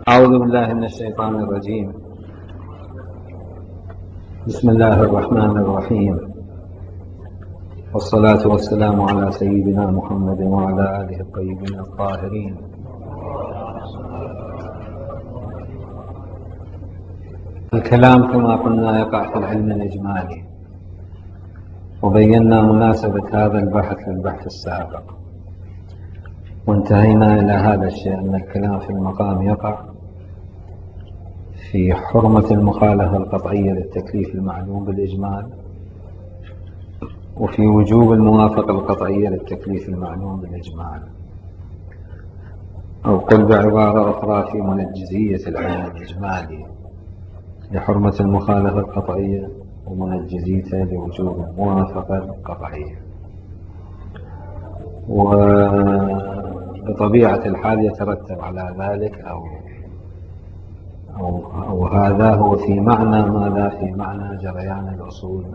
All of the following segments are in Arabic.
أعوذ بالله من الشيطان الرجيم. بسم الله الرحمن الرحيم، والصلاة والسلام على سيدنا محمد وعلى آله الطيبين الطاهرين. الكلام كما قلنا يقع في العلم الإجمالي، وبينا مناسبة هذا البحث للبحث السابق، وانتهينا إلى هذا الشيء أن الكلام في المقام يقع في حرمة المخالفة القطعية للتكليف المعلوم بالإجمال، وفي وجوب الموافقة القطعية للتكليف المعلوم بالإجمال، أو قل بعبارة أخرى في منجزية العلم الإجمالي لحرمة المخالفة القطعية ومنجزيته لوجوب الموافقة القطعية. وبطبيعة الحال يترتب على ذلك أو هذا هو في معنى ماذا؟ في معنى جريان الأصول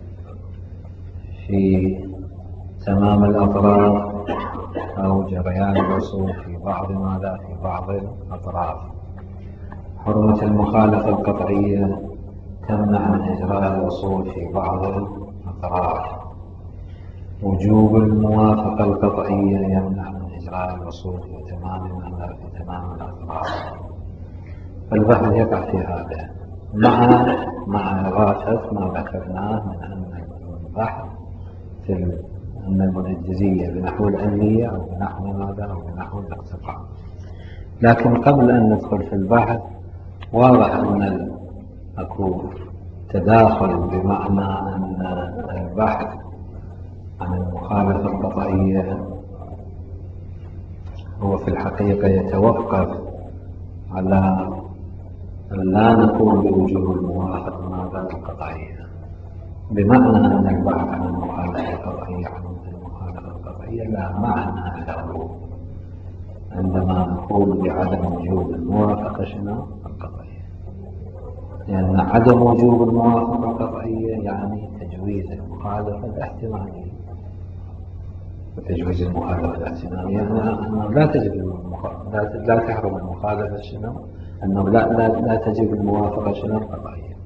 في تمام الأطراف، أو جريان الأصول في بعض ماذا؟ في بعض الأطراف. حرمة المخالفة القطعية تمنع من إجراء الأصول في بعض الأطراف، وجوب الموافقة القطعية يمنع من إجراء الأصول في تمام الأطراف. فالبحث يقع في هذا مع إضافة ما ذكرناه من أن البحث في أن المنجزية بنحو العلمية أو بنحو ماذا؟ أو بنحو الاقتطاع. لكن قبل أن ندخل في البحث، واضح أن أكو تداخل، بمعنى أن البحث عن المخالفة القطعية هو في الحقيقة يتوقف على أن لا نقول بوجوب الموافقة ماذا؟ القطعية، بمعنى أن البحث عن المخالفة القطعية لا معنى له عندما نقول بعدم وجوب الموافقة القطعية، لأن عدم وجوب الموافقة القطعية يعني تجويز المخالفة الاحتمالية. وتجويز المخالفة الاحتمالية يعني أنه لا تحرم المخالفة أنه لا تجب الموافقة القطعية.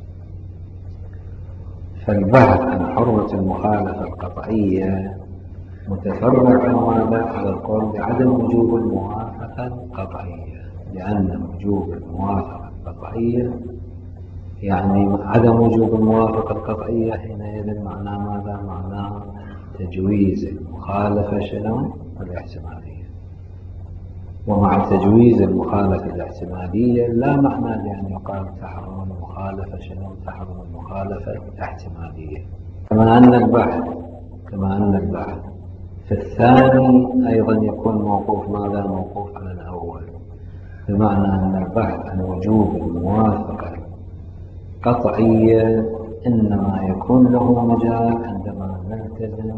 فالبحث عن حرمة المخالفة القطعية متفرع على القول بعدم وجوب الموافقة القطعية، لأن وجوب الموافقة القطعية يعني عدم وجوب الموافقة القطعية حينئذ معناه ماذا؟ معناه تجويز المخالفة الاحتمالية. ومع تجويز المخالفة الاحتمالية لا معنى لأن يقال تحرم المخالفة تحرم المخالفة الاحتمالية. كما أن البحث في الثاني أيضا يكون موقوف ماذا؟ موقوف على الأول، بمعنى أن البحث عن وجوب الموافقة القطعية إنما يكون له مجال عندما نلتزم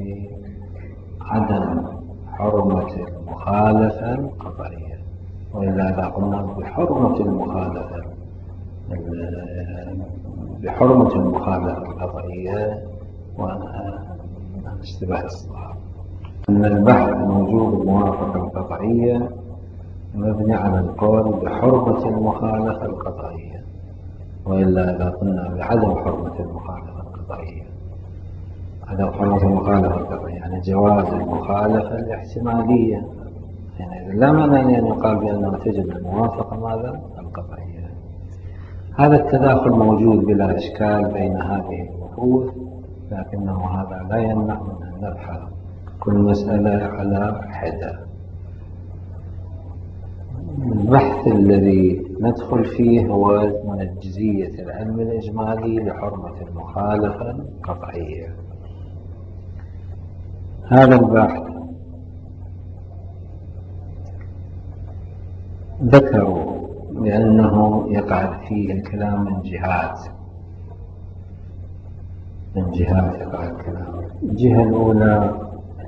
بعدم حرمة المخالفة القطعية. وإلا إذا قلنا بحرمة المخالفة القطعية اشتباه الصحابة. أن البحث عن وجوب الموافقة القطعية مبني على القول بحرمة المخالفة القطعية، وإلا إذا قلنا بعدم حرمة المخالفة القطعية، عدم حرمة المخالفة القطعية يعني جواز المخالفة الاحتمالية، يعني لا معنى أن يقال بأنه تجب الموافقة ماذا؟ القطعية. هذا التداخل موجود بلا إشكال بين هذه البحوث، لكنه هذا لا يمنع من أن نبحث كل مسألة على حدة. البحث الذي ندخل فيه هو منجزية العلم الإجمالي لحرمة المخالفة القطعية. هذا البحث ذكروا لأنه يقع فيه الكلام من جهات يقع الكلام. الجهة الأولى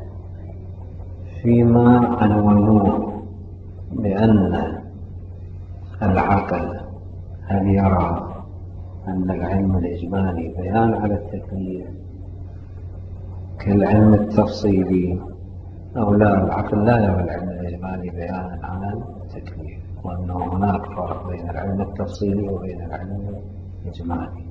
فيما عنوانوه بأن العقل هل يرى أن العلم الإجمالي بيان على التكليف كالعلم التفصيلي، أو لا، العقل لا يرى العلم الإجمالي بيانا على التكليف. وأنه هناك فرق بين العلم التفصيلي وبين العلم الإجمالي.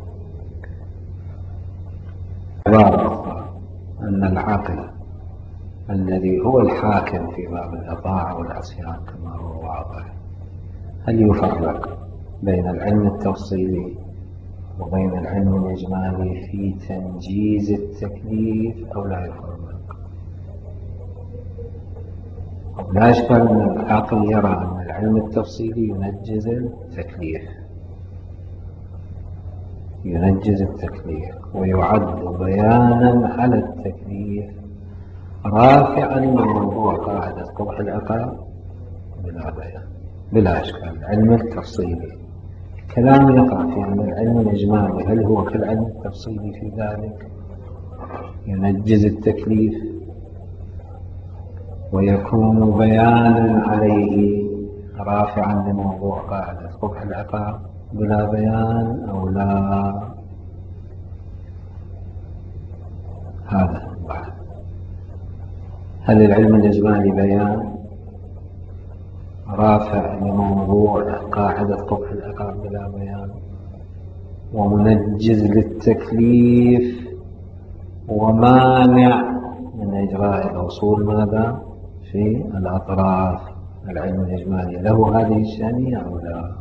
عبارة أخرى أن العقل الذي هو الحاكم في باب الإطاعة والعصيان كما هو واضح، هل يفرق بين العلم التفصيلي وبين العلم الإجمالي في تنجيز التكليف أو لا يفرق؟ لا إشكال أن العقل يرى أن العلم التفصيلي ينجز التكليف ويعد بيانا على التكليف رافعا لموضوع قاعدة قبح العقاب بلا إشكال. العلم التفصيلي كلام يقع في أن العلم الإجمالي هل هو كالعلم التفصيلي في ذلك؟ ينجز التكليف ويكون بيانا عليه رافعا لموضوع قاعدة قبح العقاب بلا بيان أو لا؟ هذا البحث. هل العلم الإجمالي بيان رافع لموضوع قاعدة قبح العقاب بلا بيان ومنجز للتكليف ومانع من إجراء الأصول ماذا في الأطراف؟ العلم الإجمالي له هذه الشأنية أو لا؟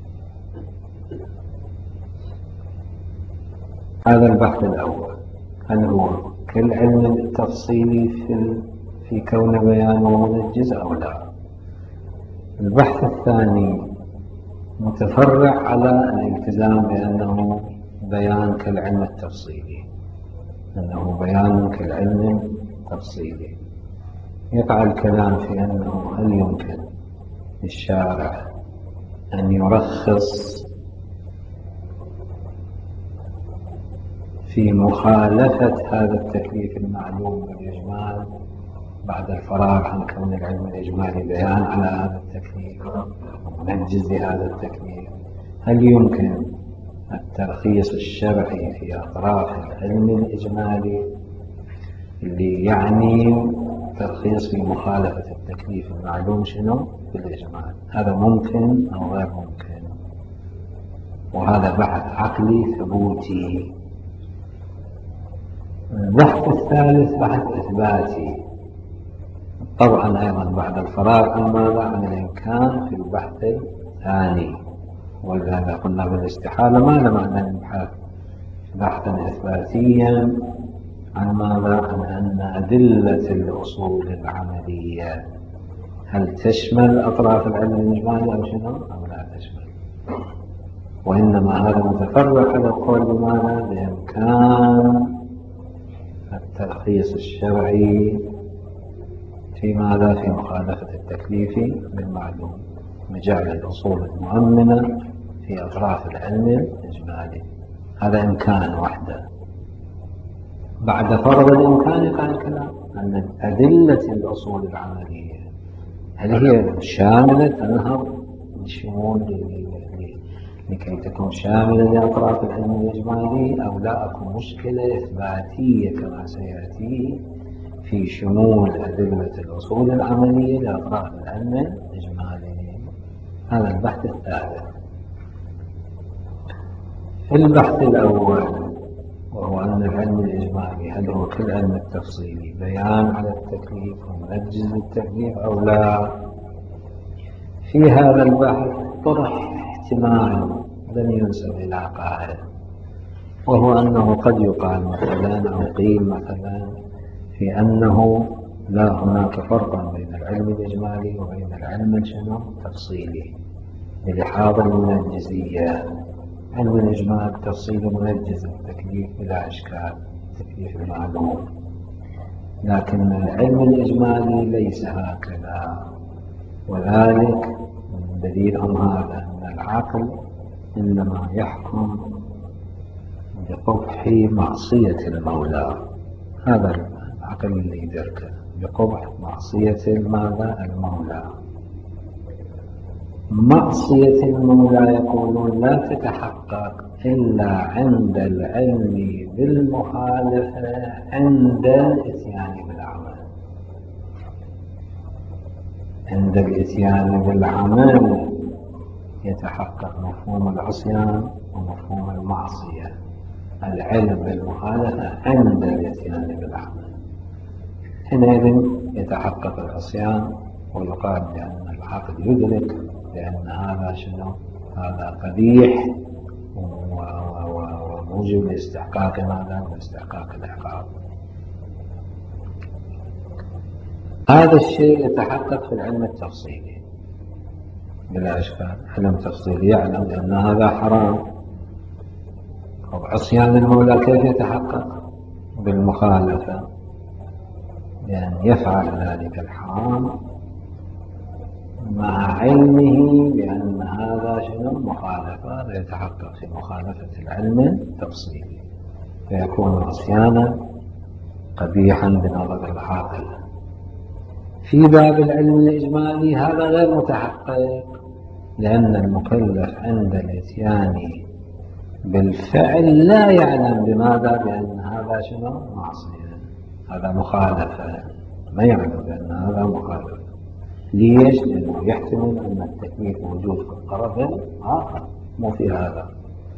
هذا البحث الأول، هل هو كالعلم التفصيلي في كون بيانه منجز أو لا؟ البحث الثاني متفرع على الالتزام بأنه بيان كالعلم التفصيلي، أنه بيان كالعلم التفصيلي. يقع الكلام في أنه هل يمكن للشارع أن يرخص في مخالفة هذا التكليف المعلوم بالإجمال بعد الفراغ عن كون العلم الإجمالي بيان على هذا التكليف ومنجز لهذا التكليف؟ هل يمكن الترخيص الشرعي في أطراف العلم الإجمالي اللي يعني ترخيص في مخالفة التكليف المعلوم شنو بالإجمال؟ هذا ممكن أو غير ممكن؟ وهذا بحث عقلي ثبوتي. البحث الثالث بحث إثباتي، طبعا أيضا بعد الفراغ عن ماذا؟ عن الإمكان في البحث الثاني. ولهذا قلنا بالاستحالة ما لمعنى نبحث بحثا إثباتيا عن ماذا؟ عن أن أدلة الأصول العملية هل تشمل أطراف العلم الإجمالي أو شنو أو لا تشمل، وإنما هذا متفرع على القول بماذا؟ بإمكان الترخيص الشرعي في ماذا؟ في مخالفة التكليف بالمعلوم بجعل الأصول المؤمنة في أطراف العلم الإجمالي. هذا إمكان وحده. بعد فرض الإمكان يقع الكلام أن أدلة الأصول العملية هل هي شاملة تنهض بالشمول لكي تكون شاملة لأطراف العلم الإجمالي أو لا؟ أكون مشكلة إثباتية كما سيأتي في شمول أدلة الأصول العملية لأطراف العلم الإجمالي. هذا البحث الثالث. البحث الأول وهو أن العلم الإجمالي هل هو كالعلم التفصيلي بيان على التكليف ومنجز للتكليف أو لا؟ في هذا البحث طرح احتمال لن ينسب إلى قائل، وهو أنه قد يقال مثلا أو قيل مثلا في أنه لا هناك فرق بين العلم الإجمالي وبين العلم التفصيلي بلحاظ المنجزية. علم الإجمال تفصيل منجز التكليف بلا إشكال، التكليف المعلوم، لكن العلم الإجمالي ليس هكذا. وذلك دليلهم هذا أن العقل إنما يحكم بقبح معصية المولى. هذا العقل اللي يدرك بقبح معصية المولى. معصية المولى يقولون لا تتحقق إلا عند العلم بالمخالفة عند الإتيان بالعمل. عند الإتيان بالعمل يتحقق مفهوم العصيان ومفهوم المعصية. العلم بالمخالفة عند الإتيان بالعمل، حينئذ يتحقق العصيان ويقال بأن العقل يدرك بأن هذا شنو؟ هذا قبيح وموجب لاستحقاق ماذا؟ لاستحقاق العقاب. هذا الشيء يتحقق في العلم التفصيلي بلا إشكال. علم تفصيلي يعلم بأن هذا حرام. عصيان المولى كيف يتحقق؟ بالمخالفة، بأن يفعل ذلك الحرام مع علمه بأن هذا شنو؟ مخالفة. يتحقق في مخالفة العلم التفصيلي فيكون عصيانا قبيحا بنظر العاقل. في باب العلم الإجمالي هذا غير متحقق، لأن المكلف عند الإتيان بالفعل لا يعلم بماذا؟ بأن هذا شنو؟ معصية، هذا مخالفة، ما يعلم بأن هذا مخالفة. ليش؟ لأنه يحتمل أن التكليف موجود في الطرف الآخر، مو في هذا.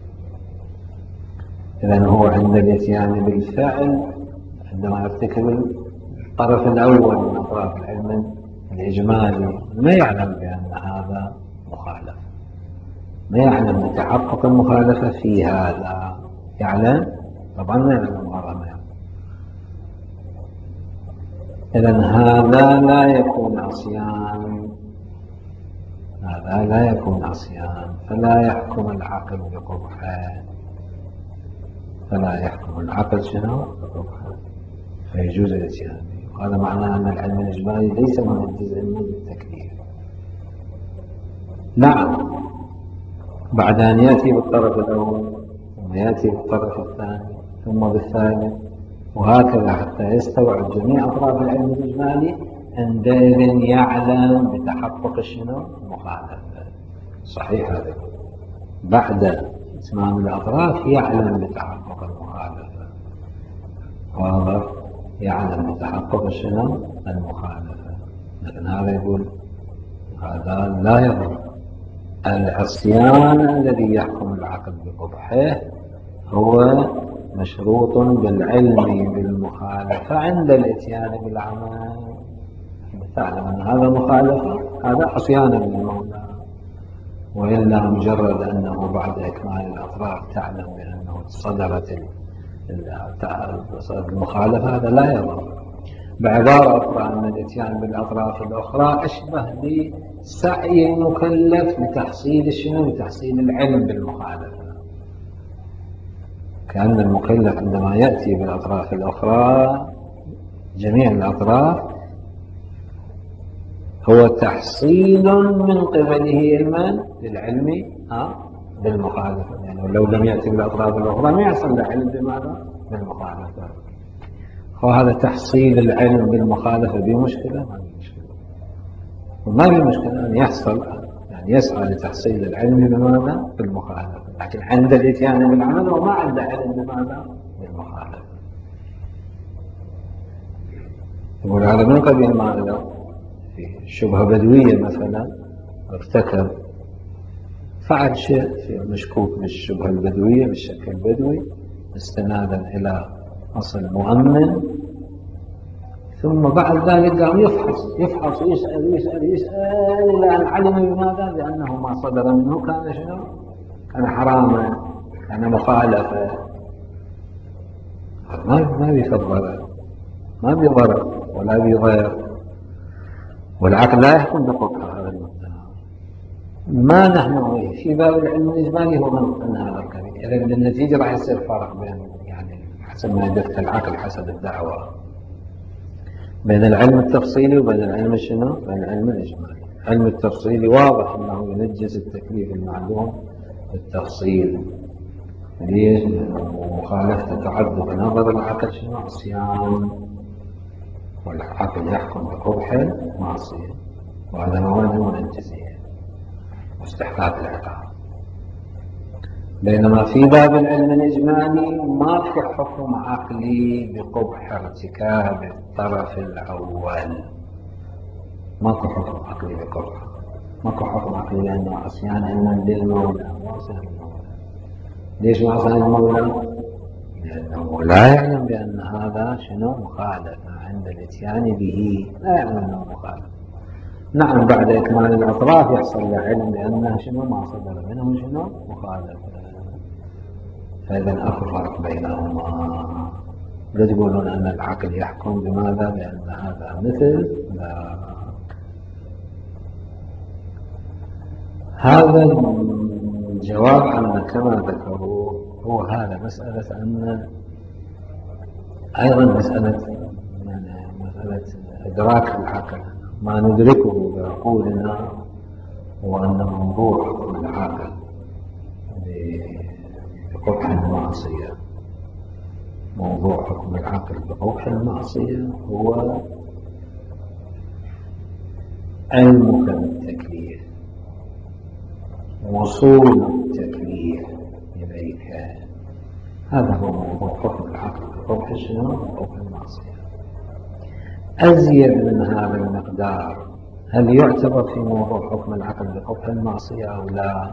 إذن هو عند الإتيان بالفعل عندما يرتكب الطرف الأول من أطراف العلم الإجمالي ما يعلم بأن هذا مخالف، ما يعلم بتحقق المخالفة في هذا. يعلم؟ طبعا ما يعلم هذا، ما يعلم. إذن هذا لا يكون عصيان، هذا لا يكون عصيان، فلا يحكم العقل بقبحه، فلا يحكم العقل شنو؟ بقبحه، فيجوز الاتيان به. وهذا معناه أن العلم الإجمالي ليس من الجزء من التكليف. نعم، بعد أن يأتي بالطرف الأول ثم يأتي بالطرف الثاني ثم بالثالث وهكذا حتى يستوعب جميع أطراف العلم الإجمالي، عندئذ يعلم بتحقق شنو؟ المخالفة. صحيح هذا. بعد إتمام الأطراف يعلم بتحقق المخالفة، واضح؟ يعلم بتحقق شنو؟ المخالفة. لكن هذا يقول هذا لا يضر. العصيان الذي يحكم العقل بقبحه هو مشروط بالعلم بالمخالفة عند الإتيان بالعمل. تعلم أن هذا مخالفة، هذا عصيان للمولى. وإلا مجرد أنه بعد إكمال الأطراف تعلم بأنه صدرت المخالفة، هذا لا يضر. بعبارة أخرى أن الإتيان بالأطراف الأخرى أشبه بسعي المكلف لتحصيل شنو؟ لتحصيل العلم بالمخالفة. كأن المكلف عندما يأتي بالأطراف الأخرى جميع الأطراف هو تحصيل من قبله علما للعلم بالمخالفة. يعني لو لم يأتي بالأطراف الأخرى ما يحصل له علم بماذا؟ بالمخالفة. وهذا تحصيل العلم بالمخالفة بمشكلة؟ ما في مشكلة، وما في مشكلة أن يحصل، يعني يسعى لتحصيل العلم بماذا؟ بالمخالفة. لكن عند الإتيان بالعمل وما عنده علم بماذا؟ بالمخالفة. يقول هذا من قبيل ماذا؟ في شبهة بدوية مثلا، ارتكب فعل شيء في مشكوك بالشبهة البدوية بالشكل البدوي استنادا إلى أصل مؤمن، ثم بعد ذلك قام يفحص ويسأل إلى أن علم بماذا؟ بأنه ما صدر منه كان شنو؟ كان حراما، كان مخالفة. ما بيفضل، ما بيضر ولا بيضير، والعقل لا يحكم بقبح هذا المبدأ. ما نحن في باب العلم الإجمالي هو من هذا القبيل. إذا بالنتيجة راح يصير فرق بين، يعني حسب ما يدرك العقل حسب الدعوة، بين العلم التفصيلي وبين العلم شنو؟ بين العلم الإجمالي. العلم التفصيلي واضح أنه ينجز التكليف المعلوم بالتفصيل. ليش؟ لأنه مخالفة تعد بنظر العقل شنو؟ عصيان، والعقل يحكم بقبح المعصية، وهذا موانع منجزية واستحقاق العقاب. بينما في باب العلم الإجمالي ما في حكم عقلي بقبح ارتكاب الطرف الأول، ماكو حكم عقلي بقبح، ماكو حكم عقلي لأنه عصيان علما للمولى واصل المولى. ليش واصل المولى؟ لأنه لا يعلم بأن هذا شنو مخالفة عند الاتيان به، لا يعلم أنه مخالفة. نعم بعد إكمال الأطراف يحصل له علم بأنه شنو ما صدر منه شنو مخالفة. فإذا أكو فرق بينهما. لا تقولون أن العقل يحكم بماذا؟ بأن هذا مثل لا. هذا الجواب عن كما ذكروا هو هذا مسألة أن أيضا مسألة إدراك العقل، ما ندركه بعقولنا هو أن موضوع العقل بقبح المعصية، موضوع حكم العقل بقبح المعصية هو علمك بالتكليف، وصول التكليف إليك، هذا هو موضوع حكم العقل بقبح شنو؟ بقبح المعصية. أزيد من هذا المقدار هل يعتبر في موضوع حكم العقل بقبح المعصية أو لا؟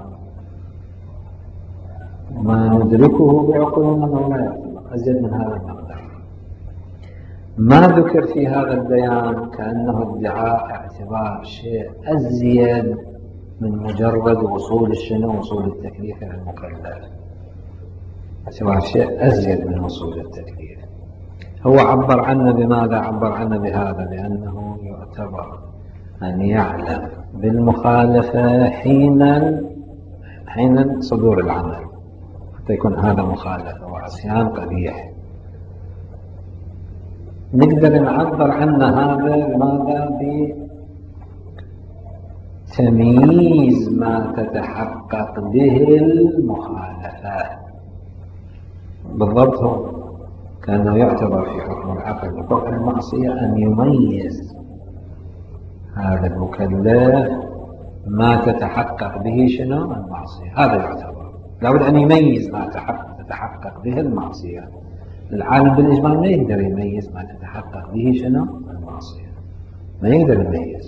ما ندركه بعقولنا أنه لا يعتبر أزيد من هذا المقدار. ما ذكر في هذا البيان كأنه ادعاء اعتبار شيء أزيد من مجرد وصول الشنو؟ وصول التكليف على المكلف، اعتبار شيء أزيد من وصول التكليف. هو عبر عنه بماذا؟ عبر عنه بهذا، لأنه يعتبر أن يعلم بالمخالفة حين صدور العمل، حتى يكون هذا مخالفة وعصيان قبيح. نقدر نعبر عنه هذا بماذا؟ بتمييز ما تتحقق به المخالفة. بالضبط هو كأنه يعتبر في حكم العقل بقبح المعصية أن يميز هذا المكلف ما تتحقق به شنو؟ المعصية. هذا يعتبر لابد أن يميز ما تتحقق به المعصية. العالم بالإجمال ما يقدر يميز ما تتحقق به شنو؟ المعصية، ما يقدر يميز.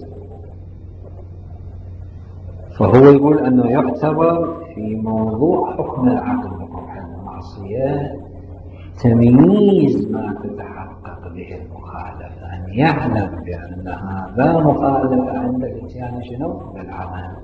فهو يقول أنه يعتبر في موضوع حكم العقل بقبح المعصية تمييز ما تتحقق به المخالفة، أن يعلم بأن هذا مخالفة عند الاتيان شنو؟ بالعمل.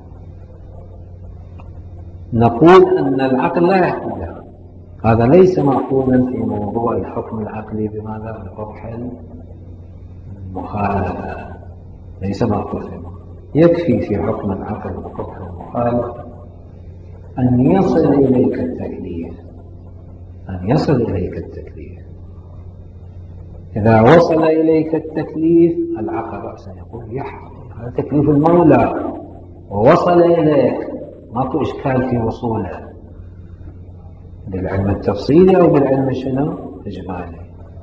نقول أن العقل لا يحكم بها، هذا ليس مأخوذا في موضوع الحكم العقلي بماذا؟ بقبح المخالفة، ليس مأخوذا. يكفي في حكم العقل بقبح المخالفة أن يصل إليك التكليف، أن يصل إليك التكليف. إذا وصل إليك التكليف العقل رأسا يقول يحكم، هذا تكليف المولى ووصل إليك، ماكو إشكال في وصوله بالعلم التفصيلي أو بالعلم شنو؟ إجمالي.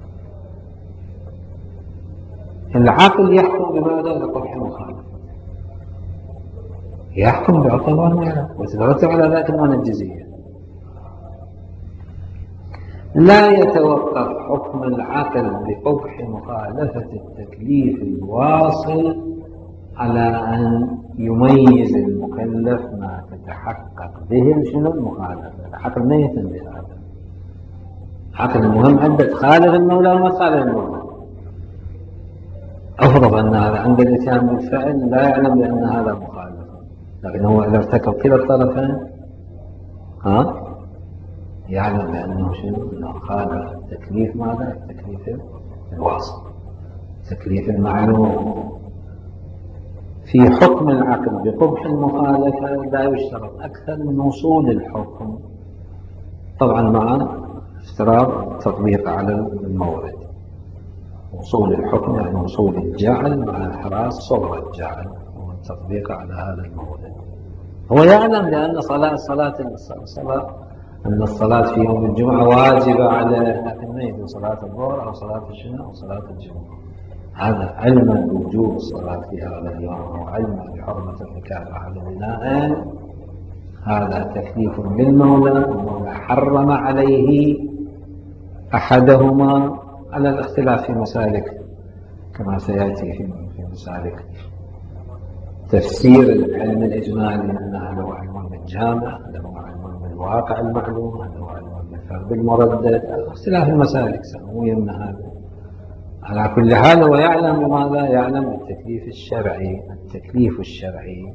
العقل يحكم بماذا؟ بقبح المخالفة، يحكم باعتبار ما يعلم، وتترتب على ذلك المعنى الجزئية. لا يتوقف حكم العقل بقبح مخالفة التكليف الواصل على أن يميز المكلف ما تتحقق به شنو؟ المخالفة. العقل ما يهتم بهذا. العقل المهم عنده تخالف المولى وما تخالف المولى. أفرض أن هذا عند الاتيان بالفعل لا يعلم بأن هذا مخالف، لكن هو إذا ارتكب كلا الطرفين يعلم بأنه شنو؟ أنه خالف تكليف ماذا؟ تكليف الواصل، تكليف المعلوم. في حكم العقل بقبح المخالفة لا يشترط أكثر من وصول الحكم، طبعا مع افتراض تطبيق على المورد. وصول الحكم يعني وصول الجعل مع إحراز صورة الجعل والتطبيق على هذا المورد. هو يعلم بأن أن الصلاة في يوم الجمعة واجبة عليه، لكن ما يجوز صلاة الظهر أو صلاة الشنو أو صلاة الجمعة. هذا علما بوجوب الصلاة في هذا اليوم وعلما بحرمة المكافحة على البناء، هذا تكليف بالمولى، المولى حرم عليه أحدهما على الاختلاف في مسالك كما سيأتي في مسالك تفسير العلم الإجمالي أن هذا هو علم بالجامع، هذا هو علم بالواقع المعلوم، هذا هو علم بالفرد المردد، اختلاف المسالك سمويا من هذا. على كل حال هو يعلم بماذا؟ يعلم بالتكليف الشرعي. التكليف الشرعي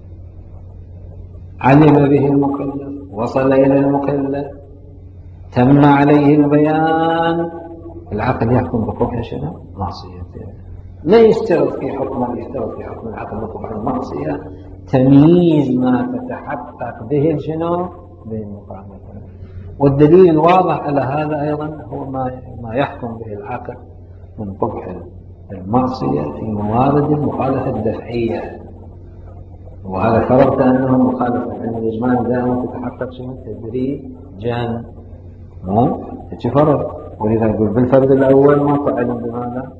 علم به المكلف، وصل إلى المكلف، تم عليه البيان، العقل يحكم بقبح شنو؟ معصيته. لا يشترط في حكم العقل بقبح المعصية تمييز ما تتحقق به شنو؟ بالمخالفة. والدليل الواضح على هذا أيضا هو ما يحكم به العقل من قبح المعصية في موارد المخالفة الدفعية. وهذا فرضت أنه مخالفة العلم الإجمالي دائما تتحقق شنو؟ تدريجا. فرض. ولذا يقول بالفرد الأول ماكو علم بماذا؟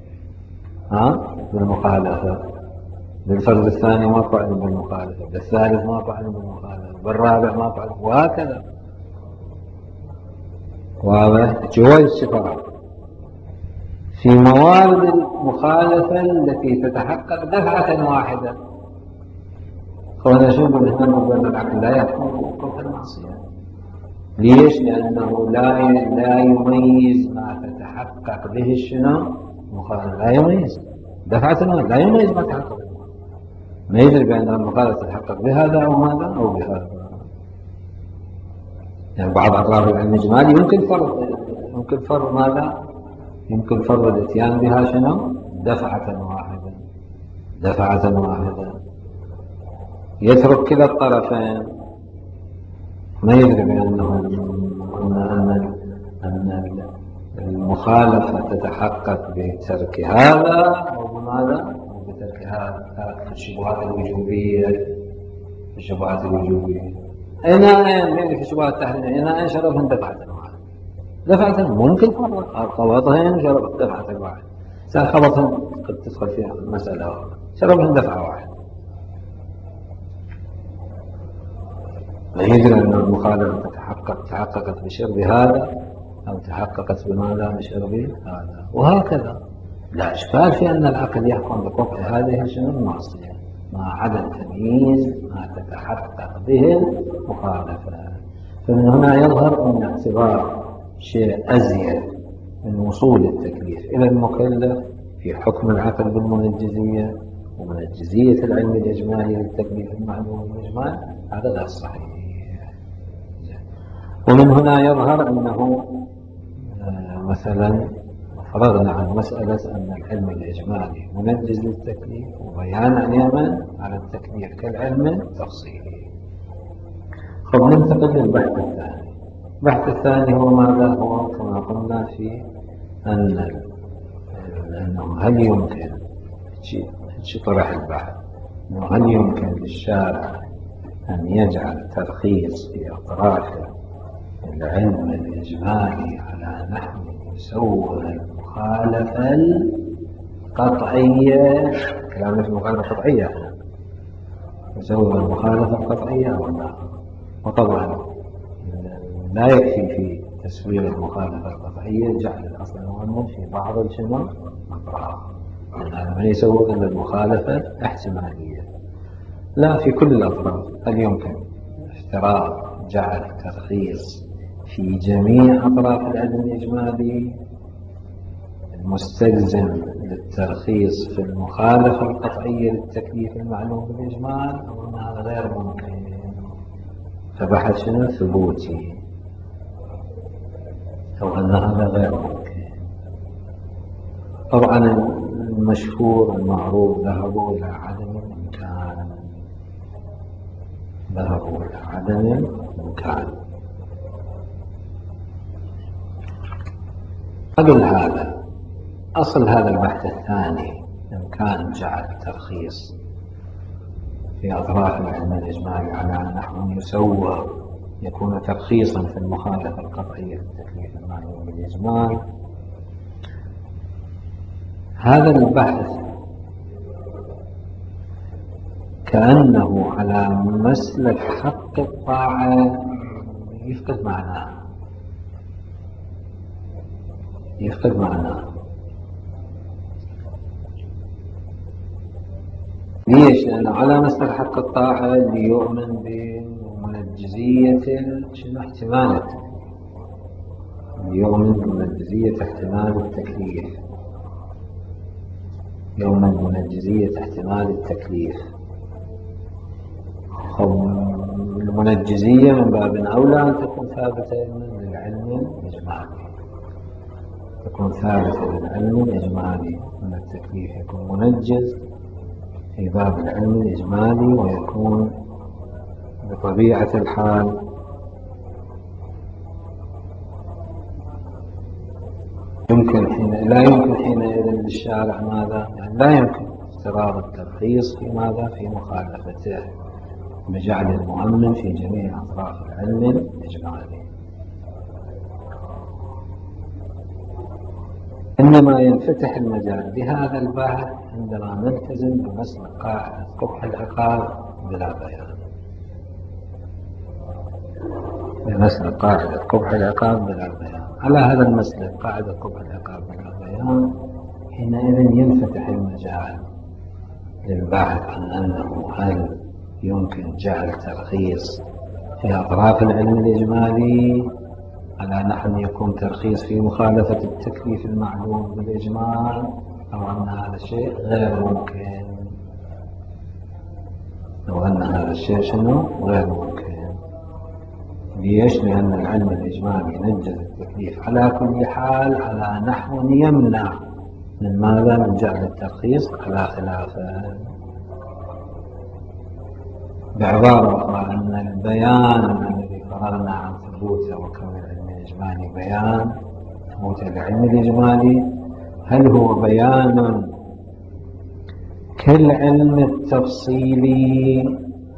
بالمخالفة. بالفرد الثاني ماكو علم بالمخالفة، بالثالث ماكو علم بالمخالفة، بالرابع ماكو علم، وهكذا. واضح؟ هو الشفاعة في موارد المخالفة التي تتحقق دفعة واحدة. فأنا أشوف أن العقل لا يحكم بقبح المعصية. ليش؟ لأنه لا يميز ما تتحقق به شنو؟ مخالفة. لا يميز دفعة واحدة، لا يميز ما تحقق به، ما يدري بأن المخالفة تتحقق بهذا أو ماذا أو بهذا. يعني بعض أطراف العلم الإجمالي يمكن فرض ماذا؟ يمكن فرض الاتيان بها شنو؟ دفعة واحدة. يترك كلا الطرفين، ما يدري بأنه أن المخالفة تتحقق بترك هذا أو بماذا؟ أو بترك هذا. في الشبهات الوجوبية إناءين يعني في الشبهات التحريمية إناءين شربهن دفعة ممكن خبطهن شرب دفعة واحدة. خبطهن قد تدخل فيها مسألة أخرى، شربهن دفعة واحدة. لا يدري أن المخالفة تحققت بشرب هذا أو تحققت بماذا؟ بشرب هذا، وهكذا. لا إشكال في أن العقل يحكم بقبح هذه المعصية مع عدم تمييز ما تتحقق به المخالفة. فمن هنا يظهر أن اعتبار شيء أزيد من وصول التكليف إلى المكلف في حكم العقل بالمنجزية ومنجزية العلم الإجمالي للتكليف المعلوم بالإجمال، هذا غير صحيح. ومن هنا يظهر أنه مثلا فرضنا عن مسألة أن العلم الإجمالي منجز للتكليف وبيان علما على التكليف كالعلم التفصيلي. ننتقل للبحث الثاني. البحث الثاني هو ماذا؟ هو كما قلنا في أنه هل يمكن طرح البحث أنه هل يمكن للشارع أن يجعل ترخيص في أطراف العلم الإجمالي على نحو يسوغ المخالفة القطعية؟ كلامنا في المخالفة القطعية، يسوغ المخالفة القطعية ولا؟ وطبعا لا يكفي في تسوير المخالفة القطعية جعل الأصل المؤمن في بعض الأطراف، لأن من يسوغ أن المخالفة احتمالية، لا في كل الأطراف. هل يمكن افتراض جعل ترخيص في جميع أطراف العلم الإجمالي المستلزم للترخيص في المخالفة القطعية للتكليف المعلوم بالإجمال، أو أن هذا غير ممكن؟ فبحث شنو؟ ثبوتي، أو أن هذا غير ممكن. طبعا المشهور المعروف ذهبوا إلى عدم الإمكان. قبل هذا أصل هذا البحث الثاني إمكان جعل ترخيص في أطراف العلم الإجمالي على نحو يسوغ يكون ترخيصا في المخالفة القطعية للتكليف المعلوم بالإجمال. هذا البحث كأنه على مسلك حق الطاعة يفقد معناه. ليش؟ لأن على مسلك حق الطاعة اللي يؤمن بمنجزية شنو احتمال التكليف، اللي يؤمن بمنجزية احتمال التكليف، يؤمن بمنجزية احتمال التكليف. المنجزية من باب أولى أن تكون ثابتة للعلم الإجمالي، تكون ثابتة للعلم الإجمالي، أن التكليف يكون منجز في باب العلم الإجمالي، ويكون بطبيعة الحال لا يمكن حينئذ للشارع ماذا؟ يعني لا يمكن افتراض الترخيص في ماذا؟ في مخالفته بجعل المؤمن في جميع أطراف العلم الإجمالي. إنما ينفتح المجال بهذا البحث عندما نلتزم بمسلك قاعدة قبح العقاب بلا بيان، بمسلك قاعدة قبح العقاب بلا بيان. على هذا المسلك قاعدة قبح العقاب بلا بيان حينئذ ينفتح المجال للبحث عن أنه هل يمكن جعل ترخيص في أطراف العلم الإجمالي على نحو يكون ترخيص في مخالفة التكليف المعلوم بالإجمال، أو أن هذا الشيء غير ممكن، أو أن هذا الشيء شنو غير ممكن. ليش؟ لأن العلم الإجمالي ينجز التكليف على كل حال على نحو يمنع من ماذا؟ من جعل الترخيص على خلافه. بعبارة أخرى أن البيان الذي فرضنا عن ثبوته وكون العلم الإجمالي بيان ثبوت العلم الإجمالي، هل هو بيان كالعلم التفصيلي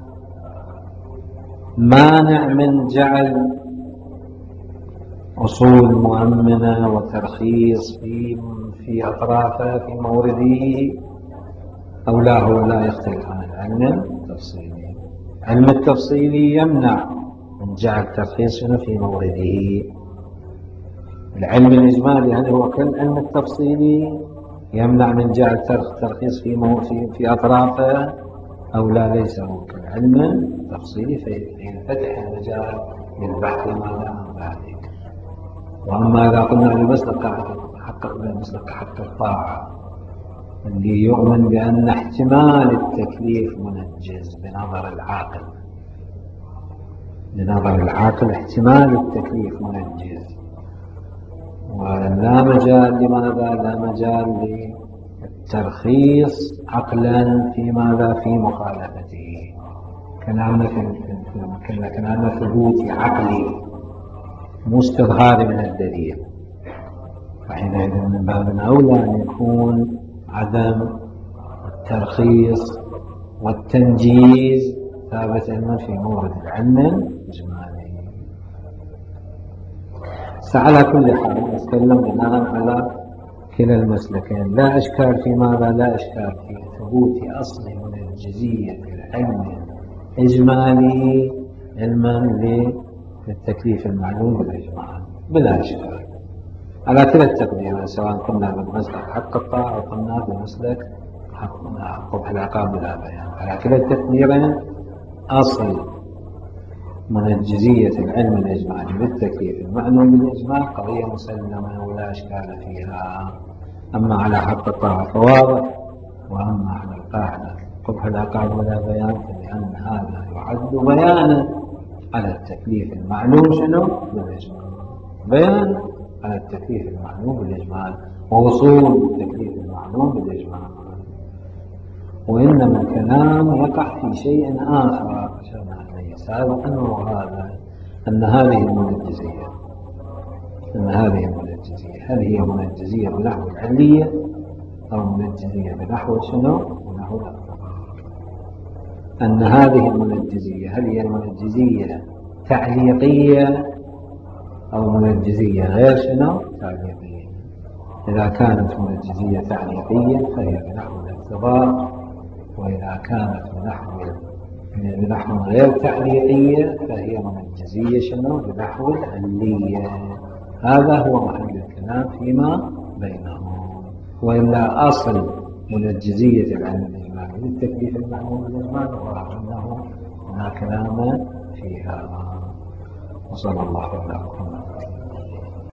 مانع من جعل أصول مؤمنة وترخيص في أطرافه في مورده، أو لا هو لا يختلف عن العلم التفصيلي؟ علم التفصيلي يمنع من جعل ترخيص في مورده. العلم الإجمالي هل هو كالعلم التفصيلي يمنع من جعل ترخيص في أطرافه، أو لا ليس هو كالعلم التفصيلي؟ فينفتح المجال للبحث ماذا عن ذلك. وأما إذا قلنا بمسلك حق الطاعة اللي يؤمن بأن احتمال التكليف منجز بنظر العاقل احتمال التكليف منجز، ولا مجال لماذا؟ لا مجال للترخيص عقلا في ماذا؟ في مخالفته. كلامنا ثبوتي عقلي مستظهر من الدليل، فحينئذ من باب أولى أن يكون عدم الترخيص والتنجيز ثابتا في مورد العلم الإجمالي. على كل حال نتكلم بناء على كلا المسلكين. لا إشكال في ماذا؟ لا إشكال في ثبوت أصل منجزية العلم الإجمالي علما للتكليف المعلوم بالإجمال بلا إشكال على كلا التقدير، سواء قلنا بمسلك حق الطاعة أو قلنا بمسلك قبح العقاب بلا بيان. على كلا التقديرين أصل منجزية العلم الإجمالي بالتكليف المعلوم بالإجمال قضية مسلمة ولا إشكال فيها. أما على حق الطاعة فواضح، وأما على القاعدة قبح العقاب بلا بيان فلأن هذا يعد بيانا على التكليف المعلوم شنو بالإجمال، بيان على التكليف المعلوم بالإجمال ووصول التكليف المعلوم بالإجمال. وإنما الكلام يقع في شيء آخر أشرنا عليه سابقا، وهذا أن هذه المنجزية هل هي منجزية بنحو العلية أو منجزية بنحو شنو؟ بنحو أن هذه المنجزية هل هي منجزية تعليقية أو منجزية غير شنو؟ تعليقية. إذا كانت منجزية تعليقية فهي بنحو الاعتبار، وإذا كانت بنحو غير تعليقية فهي منجزية شنو؟ بنحو العلية. هذا هو محل الكلام فيما بينهم. وإلا أصل منجزية العلم الإجمالي بالتكليف المأمور بالإجماع نظهر أنه لا كلام فيها. وصلى الله على محمد.